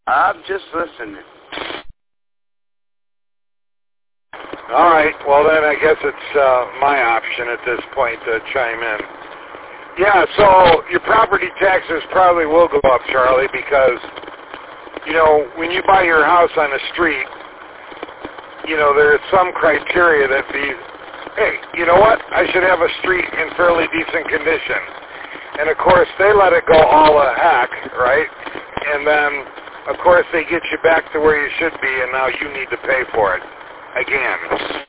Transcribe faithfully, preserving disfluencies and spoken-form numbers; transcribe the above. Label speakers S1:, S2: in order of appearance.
S1: I'm just listening.
S2: All right. Well, then I guess it's uh, my option at this point to chime in. Yeah, so your property taxes probably will go up, Charlie, because, you know, when you buy your house on the street, you know, there's some criteria that be, hey, you know what? I should have a street in fairly decent condition. And, of course, they let it go all the heck, right? And then, of course, they get you back to where you should be, and now you need to pay for it again.